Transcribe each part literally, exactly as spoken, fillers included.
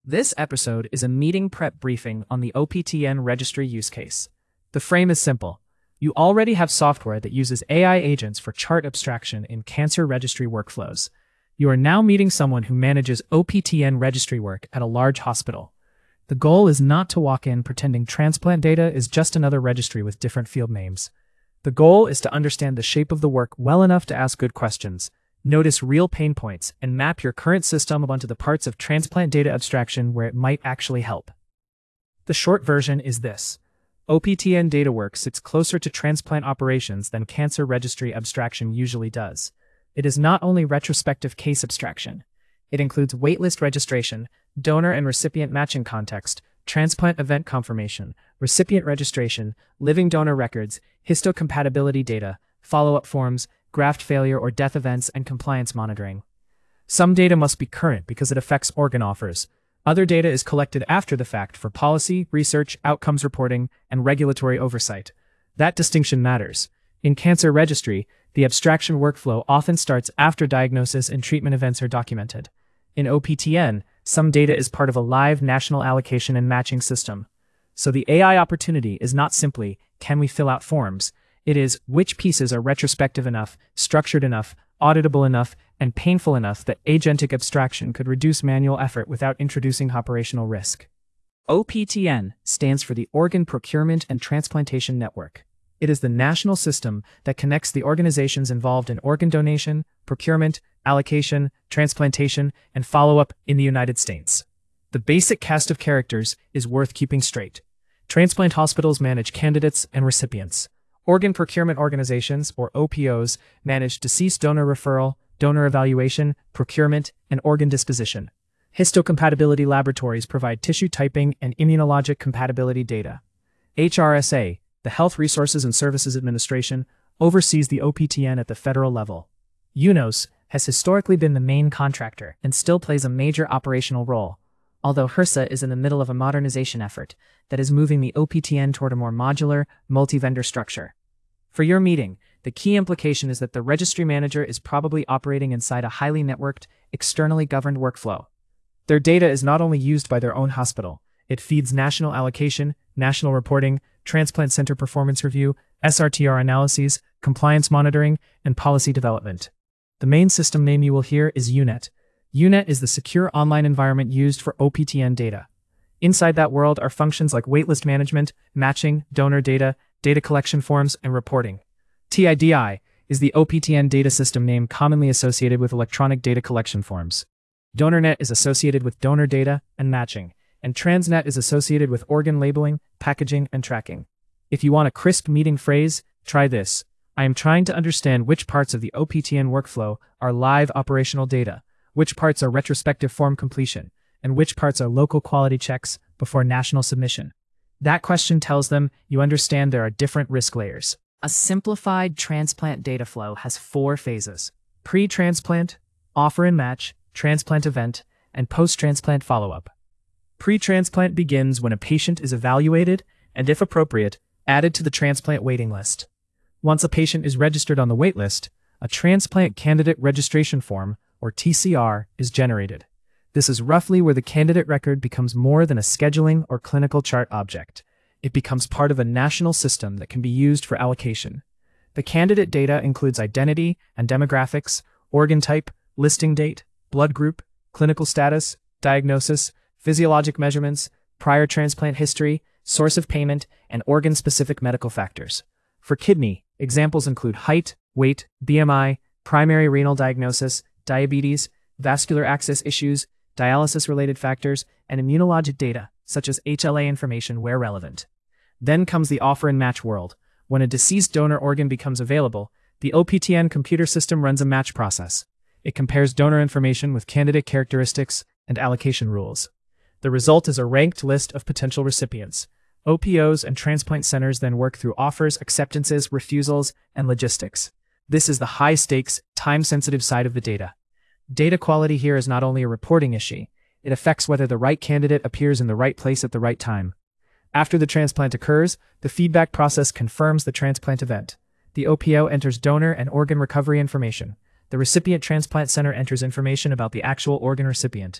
This episode is a meeting prep briefing on the O P T N registry use case. The frame is simple. You already have software that uses A I agents for chart abstraction in cancer registry workflows. You are now meeting someone who manages O P T N registry work at a large hospital. The goal is not to walk in pretending transplant data is just another registry with different field names. The goal is to understand the shape of the work well enough to ask good questions, notice real pain points, and map your current system onto the parts of transplant data abstraction where it might actually help. The short version is this. O P T N data work sits closer to transplant operations than cancer registry abstraction usually does. It is not only retrospective case abstraction. It includes waitlist registration, donor and recipient matching context, transplant event confirmation, recipient registration, living donor records, histocompatibility data, follow-up forms, graft failure or death events, and compliance monitoring. Some data must be current because it affects organ offers. Other data is collected after the fact for policy, research, outcomes reporting, and regulatory oversight. That distinction matters. In cancer registry, the abstraction workflow often starts after diagnosis and treatment events are documented. In O P T N, some data is part of a live national allocation and matching system. So the A I opportunity is not simply, can we fill out forms? It is, which pieces are retrospective enough, structured enough, auditable enough, and painful enough that agentic abstraction could reduce manual effort without introducing operational risk. O P T N stands for the Organ Procurement and Transplantation Network. It is the national system that connects the organizations involved in organ donation, procurement, allocation, transplantation, and follow-up in the United States. The basic cast of characters is worth keeping straight. Transplant hospitals manage candidates and recipients. Organ procurement organizations, or O P Os, manage deceased donor referral, donor evaluation, procurement, and organ disposition. Histocompatibility laboratories provide tissue typing and immunologic compatibility data. H R S A, the Health Resources and Services Administration, oversees the O P T N at the federal level. U N O S has historically been the main contractor and still plays a major operational role, although HRSA is in the middle of a modernization effort that is moving the O P T N toward a more modular, multi-vendor structure. For your meeting, the key implication is that the registry manager is probably operating inside a highly networked, externally governed workflow. Their data is not only used by their own hospital, it feeds national allocation, national reporting, transplant center performance review, S R T R analyses, compliance monitoring, and policy development. The main system name you will hear is U net. U net is the secure online environment used for O P T N data. Inside that world are functions like waitlist management, matching, donor data, data collection forms, and reporting. T I D I is the O P T N data system name commonly associated with electronic data collection forms. DonorNet is associated with donor data and matching, and TransNet is associated with organ labeling, packaging, and tracking. If you want a crisp meeting phrase, try this. I am trying to understand which parts of the O P T N workflow are live operational data, which parts are retrospective form completion, and which parts are local quality checks before national submission. That question tells them you understand there are different risk layers. A simplified transplant data flow has four phases: pre-transplant, offer and match, transplant event, and post-transplant follow-up. Pre-transplant begins when a patient is evaluated and, if appropriate, added to the transplant waiting list. Once a patient is registered on the waitlist, a transplant candidate registration form, or T C R, is generated. This is roughly where the candidate record becomes more than a scheduling or clinical chart object. It becomes part of a national system that can be used for allocation. The candidate data includes identity and demographics, organ type, listing date, blood group, clinical status, diagnosis, physiologic measurements, prior transplant history, source of payment, and organ-specific medical factors. For kidney, examples include height, weight, B M I, primary renal diagnosis, diabetes, vascular access issues, dialysis-related factors, and immunologic data, such as H L A information where relevant. Then comes the offer and match world. When a deceased donor organ becomes available, the O P T N computer system runs a match process. It compares donor information with candidate characteristics and allocation rules. The result is a ranked list of potential recipients. O P Os and transplant centers then work through offers, acceptances, refusals, and logistics. This is the high-stakes, time-sensitive side of the data. Data quality here is not only a reporting issue, it affects whether the right candidate appears in the right place at the right time. After the transplant occurs, the feedback process confirms the transplant event. The O P O enters donor and organ recovery information. The recipient transplant center enters information about the actual organ recipient.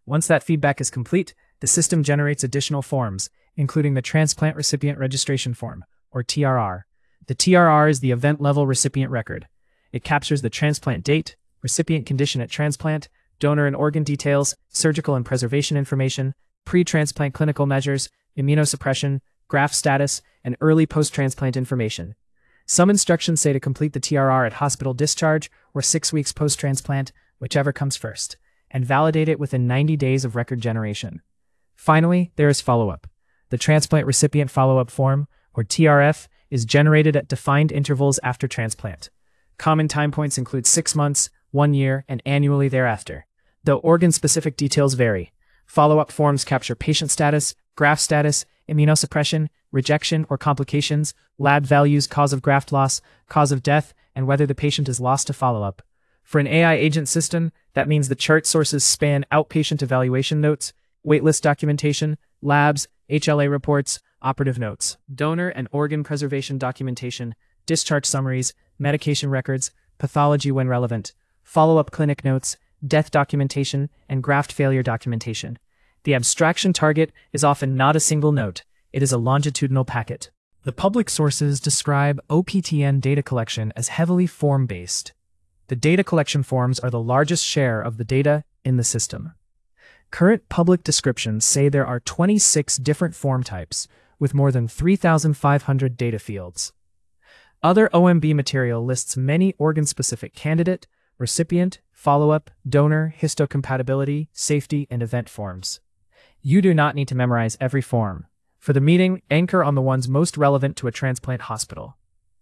Once that feedback is complete, the system generates additional forms, including the Transplant Recipient Registration Form, or T R R. The T R R is the event-level recipient record. It captures the transplant date, recipient condition at transplant, donor and organ details, surgical and preservation information, pre-transplant clinical measures, immunosuppression, graft status, and early post-transplant information. Some instructions say to complete the T R R at hospital discharge or six weeks post-transplant, whichever comes first, and validate it within ninety days of record generation. Finally, there is follow-up. The Transplant Recipient Follow-up Form, or T R F, is generated at defined intervals after transplant. Common time points include six months, one year, and annually thereafter. Though organ-specific details vary, follow-up forms capture patient status, graft status, immunosuppression, rejection or complications, lab values, cause of graft loss, cause of death, and whether the patient is lost to follow-up. For an A I agent system, that means the chart sources span outpatient evaluation notes, waitlist documentation, labs, H L A reports, operative notes, donor and organ preservation documentation, discharge summaries, medication records, pathology when relevant, follow-up clinic notes, death documentation, and graft failure documentation. The abstraction target is often not a single note, it is a longitudinal packet. The public sources describe O P T N data collection as heavily form-based. The data collection forms are the largest share of the data in the system. Current public descriptions say there are twenty-six different form types, with more than three thousand five hundred data fields. Other O M B material lists many organ-specific candidate, recipient, follow-up, donor, histocompatibility, safety, and event forms. You do not need to memorize every form. For the meeting, anchor on the ones most relevant to a transplant hospital.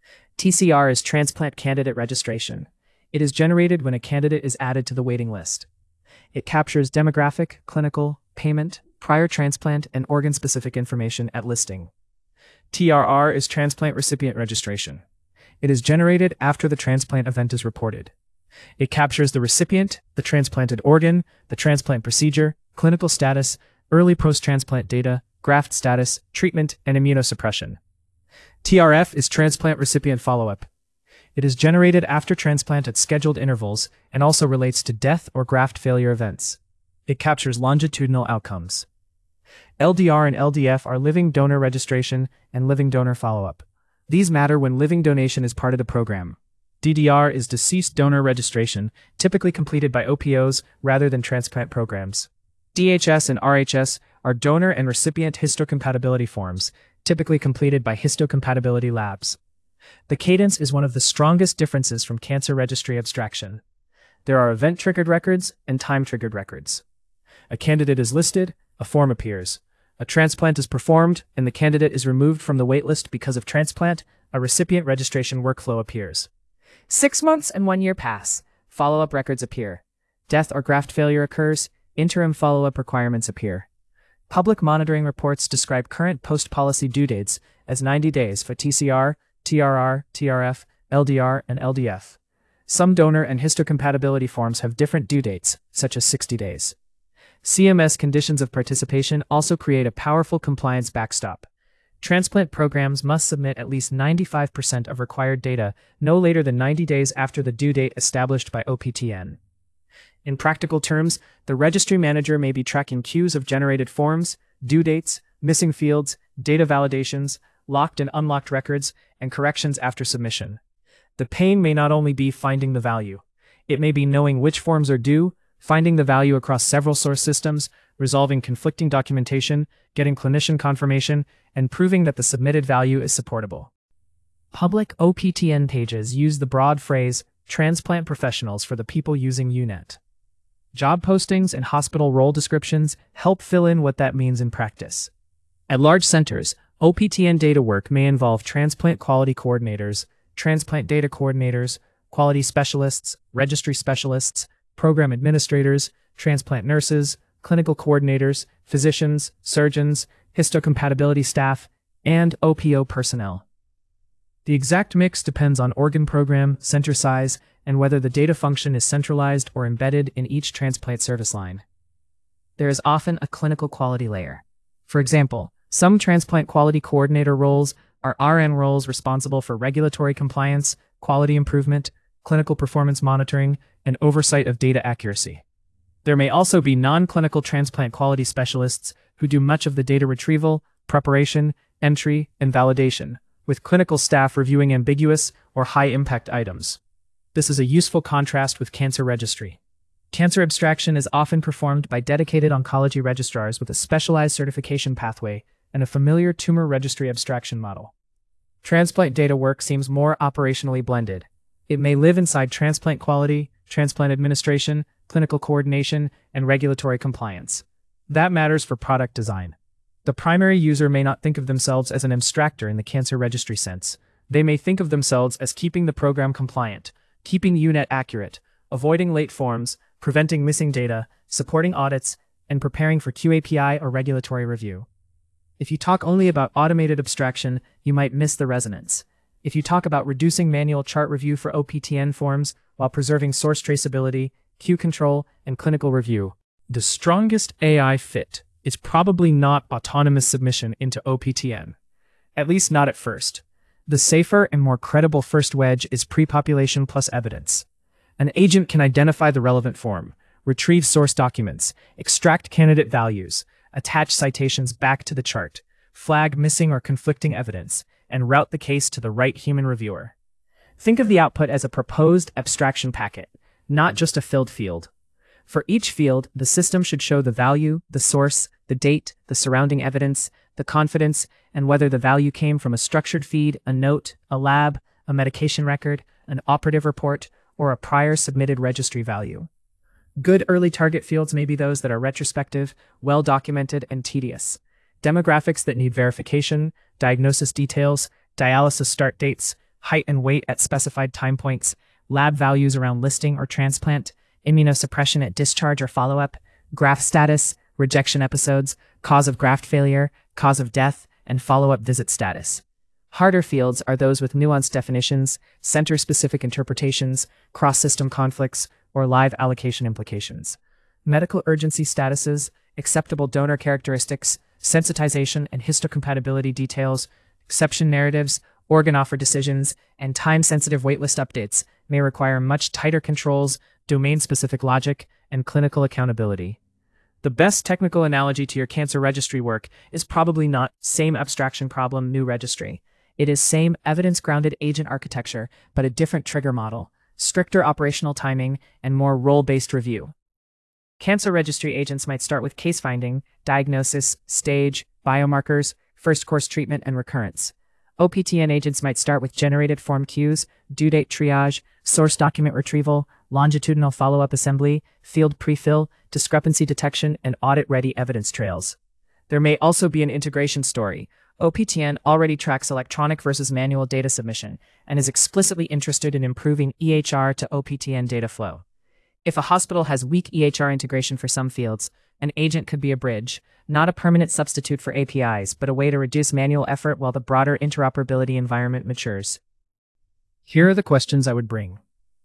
T C R is Transplant Candidate Registration. It is generated when a candidate is added to the waiting list. It captures demographic, clinical, payment, prior transplant, and organ-specific information at listing. T R R is Transplant Recipient Registration. It is generated after the transplant event is reported. It captures the recipient, the transplanted organ, the transplant procedure, clinical status, early post-transplant data, graft status, treatment, and immunosuppression. T R F is Transplant Recipient Follow-up. It is generated after transplant at scheduled intervals and also relates to death or graft failure events. It captures longitudinal outcomes. L D R and L D F are Living Donor Registration and Living Donor Follow-up. These matter when living donation is part of the program. D D R is Deceased Donor Registration, typically completed by O P Os rather than transplant programs. D H S and R H S are Donor and Recipient Histocompatibility Forms, typically completed by histocompatibility labs. The cadence is one of the strongest differences from cancer registry abstraction. There are event-triggered records and time-triggered records. A candidate is listed, a form appears. A transplant is performed, and the candidate is removed from the waitlist because of transplant, a recipient registration workflow appears. Six months and one year pass. Follow-up records appear. Death or graft failure occurs. Interim follow-up requirements appear. Public monitoring reports describe current post-policy due dates as ninety days for T C R, T R R, T R F, L D R, and L D F. Some donor and histocompatibility forms have different due dates, such as sixty days. C M S conditions of participation also create a powerful compliance backstop. Transplant programs must submit at least ninety-five percent of required data no later than ninety days after the due date established by O P T N. In practical terms, the registry manager may be tracking queues of generated forms, due dates, missing fields, data validations, locked and unlocked records, and corrections after submission. The pain may not only be finding the value. It may be knowing which forms are due, finding the value across several source systems, resolving conflicting documentation, getting clinician confirmation, and proving that the submitted value is supportable. Public O P T N pages use the broad phrase, transplant professionals for the people using U net. Job postings and hospital role descriptions help fill in what that means in practice. At large centers, O P T N data work may involve transplant quality coordinators, transplant data coordinators, quality specialists, registry specialists, program administrators, transplant nurses, clinical coordinators, physicians, surgeons, histocompatibility staff, and O P O personnel. The exact mix depends on organ program, center size, and whether the data function is centralized or embedded in each transplant service line. There is often a clinical quality layer. For example, some transplant quality coordinator roles are R N roles responsible for regulatory compliance, quality improvement, clinical performance monitoring, and oversight of data accuracy. There may also be non-clinical transplant quality specialists who do much of the data retrieval, preparation, entry, and validation, with clinical staff reviewing ambiguous or high-impact items. This is a useful contrast with cancer registry. Cancer abstraction is often performed by dedicated oncology registrars with a specialized certification pathway and a familiar tumor registry abstraction model. Transplant data work seems more operationally blended. It may live inside transplant quality, transplant administration, clinical coordination, and regulatory compliance. That matters for product design. The primary user may not think of themselves as an abstractor in the cancer registry sense. They may think of themselves as keeping the program compliant, keeping U net accurate, avoiding late forms, preventing missing data, supporting audits, and preparing for Q A P I or regulatory review. If you talk only about automated abstraction, you might miss the resonance. If you talk about reducing manual chart review for O P T N forms while preserving source traceability, Q control, and clinical review, the strongest A I fit is probably not autonomous submission into O P T N. At least not at first. The safer and more credible first wedge is pre-population plus evidence. An agent can identify the relevant form, retrieve source documents, extract candidate values, attach citations back to the chart, flag missing or conflicting evidence, and route the case to the right human reviewer. Think of the output as a proposed abstraction packet, not just a filled field. For each field, the system should show the value, the source, the date, the surrounding evidence, the confidence, and whether the value came from a structured feed, a note, a lab, a medication record, an operative report, or a prior submitted registry value. Good early target fields may be those that are retrospective, well-documented, and tedious. Demographics that need verification, diagnosis details, dialysis start dates, height and weight at specified time points, lab values around listing or transplant, immunosuppression at discharge or follow-up, graft status, rejection episodes, cause of graft failure, cause of death, and follow-up visit status. Harder fields are those with nuanced definitions, center-specific interpretations, cross-system conflicts, or live allocation implications. Medical urgency statuses, acceptable donor characteristics, sensitization and histocompatibility details, exception narratives, organ offer decisions, and time-sensitive waitlist updates may require much tighter controls, domain-specific logic, and clinical accountability. The best technical analogy to your cancer registry work is probably not same abstraction problem, new registry. It is same evidence-grounded agent architecture, but a different trigger model, stricter operational timing, and more role-based review. Cancer registry agents might start with case finding, diagnosis, stage, biomarkers, first course treatment, and recurrence. O P T N agents might start with generated form queues, due date triage, source document retrieval, longitudinal follow-up assembly, field prefill, discrepancy detection, and audit-ready evidence trails. There may also be an integration story. O P T N already tracks electronic versus manual data submission and is explicitly interested in improving E H R to O P T N data flow. If a hospital has weak E H R integration for some fields, an agent could be a bridge, not a permanent substitute for A P Is, but a way to reduce manual effort while the broader interoperability environment matures. Here are the questions I would bring.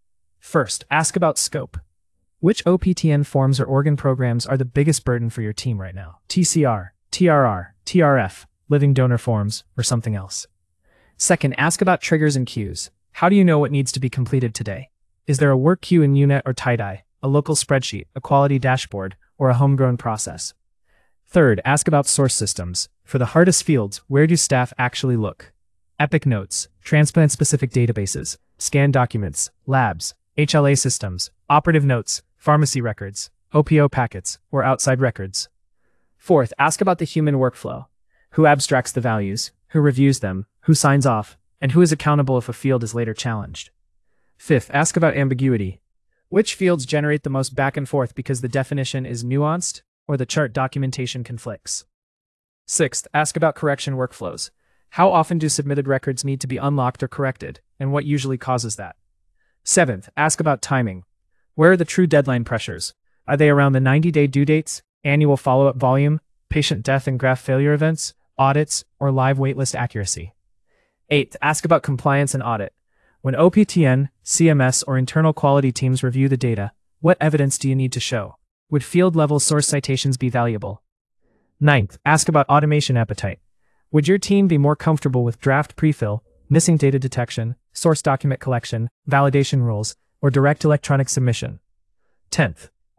First, ask about scope. Which O P T N forms or organ programs are the biggest burden for your team right now? T C R, T R R, T R F, living donor forms, or something else? Second, ask about triggers and queues. How do you know what needs to be completed today? Is there a work queue in U net or TIDI, a local spreadsheet, a quality dashboard, or a homegrown process? Third, ask about source systems. For the hardest fields, where do staff actually look? Epic Notes, transplant-specific databases, scanned documents, labs, H L A systems, operative notes, pharmacy records, O P O packets, or outside records. Fourth, ask about the human workflow. Who abstracts the values, who reviews them, who signs off, and who is accountable if a field is later challenged. Fifth, ask about ambiguity. Which fields generate the most back and forth because the definition is nuanced or the chart documentation conflicts? Sixth, ask about correction workflows. How often do submitted records need to be unlocked or corrected, and what usually causes that? Seventh, ask about timing. Where are the true deadline pressures? Are they around the ninety-day due dates, annual follow-up volume, patient death and graft failure events, audits, or live waitlist accuracy? Eighth, ask about compliance and audit. When O P T N, C M S, or internal quality teams review the data, what evidence do you need to show? Would field-level source citations be valuable? Ninth, ask about automation appetite. Would your team be more comfortable with draft prefill, missing data detection, source document collection, validation rules, or direct electronic submission? Tenth,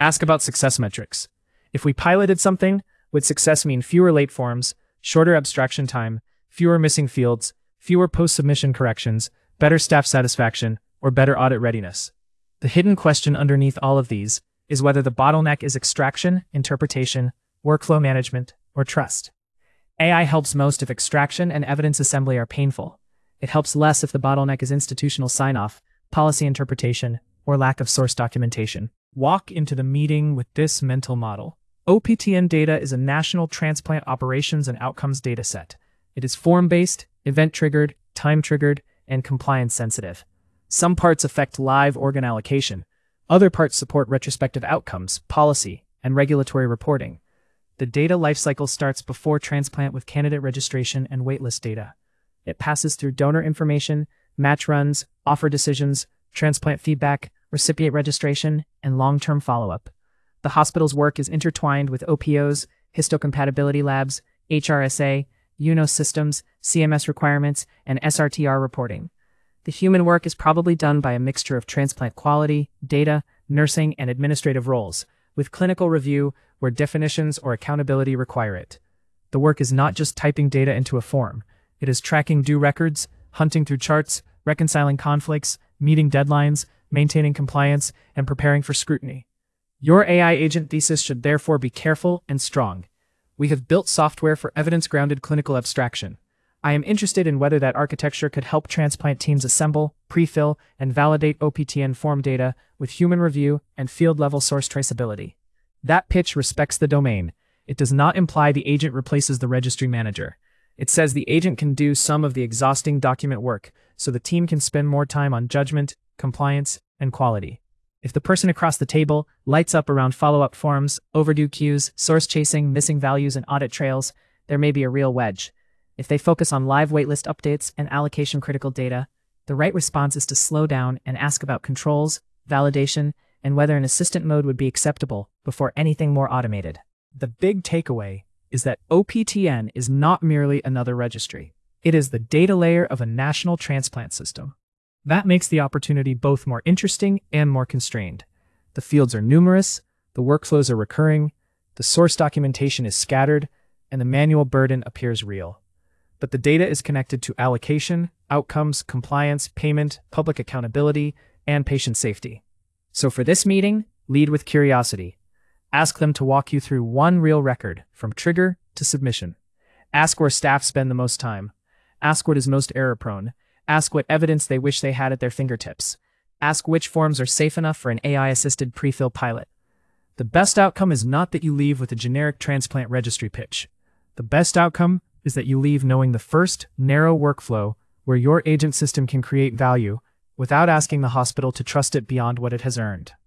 Ask about success metrics. If we piloted something, would success mean fewer late forms, shorter abstraction time, fewer missing fields, fewer post-submission corrections, better staff satisfaction, or better audit readiness? The hidden question underneath all of these is whether the bottleneck is extraction, interpretation, workflow management, or trust. A I helps most if extraction and evidence assembly are painful. It helps less if the bottleneck is institutional sign-off, policy interpretation, or lack of source documentation. Walk into the meeting with this mental model. O P T N data is a national transplant operations and outcomes dataset. It is form-based, event-triggered, time-triggered, and compliance-sensitive. Some parts affect live organ allocation. Other parts support retrospective outcomes, policy, and regulatory reporting. The data lifecycle starts before transplant with candidate registration and waitlist data. It passes through donor information, match runs, offer decisions, transplant feedback, recipient registration, and long-term follow-up. The hospital's work is intertwined with O P Os, histocompatibility labs, H R S A, U N O S systems, C M S requirements, and S R T R reporting. The human work is probably done by a mixture of transplant quality, data, nursing, and administrative roles, with clinical review where definitions or accountability require it. The work is not just typing data into a form. It is tracking due records, hunting through charts, reconciling conflicts, meeting deadlines, maintaining compliance, and preparing for scrutiny. Your A I agent thesis should therefore be careful and strong. We have built software for evidence-grounded clinical abstraction. I am interested in whether that architecture could help transplant teams assemble, pre-fill, and validate O P T N form data with human review and field-level source traceability. That pitch respects the domain. It does not imply the agent replaces the registry manager. It says the agent can do some of the exhausting document work, so the team can spend more time on judgment, compliance, and quality. If the person across the table lights up around follow-up forms, overdue queues, source chasing, missing values, and audit trails, there may be a real wedge. If they focus on live waitlist updates and allocation-critical data, the right response is to slow down and ask about controls, validation, and whether an assistant mode would be acceptable before anything more automated. The big takeaway is that O P T N is not merely another registry. It is the data layer of a national transplant system. That makes the opportunity both more interesting and more constrained. The fields are numerous, the workflows are recurring, the source documentation is scattered, and the manual burden appears real. But the data is connected to allocation, outcomes, compliance, payment, public accountability, and patient safety. So for this meeting, lead with curiosity. Ask them to walk you through one real record, from trigger to submission. Ask where staff spend the most time. Ask what is most error-prone. Ask what evidence they wish they had at their fingertips. Ask which forms are safe enough for an A I-assisted pre-fill pilot. The best outcome is not that you leave with a generic transplant registry pitch. The best outcome is that you leave knowing the first, narrow workflow where your agent system can create value without asking the hospital to trust it beyond what it has earned.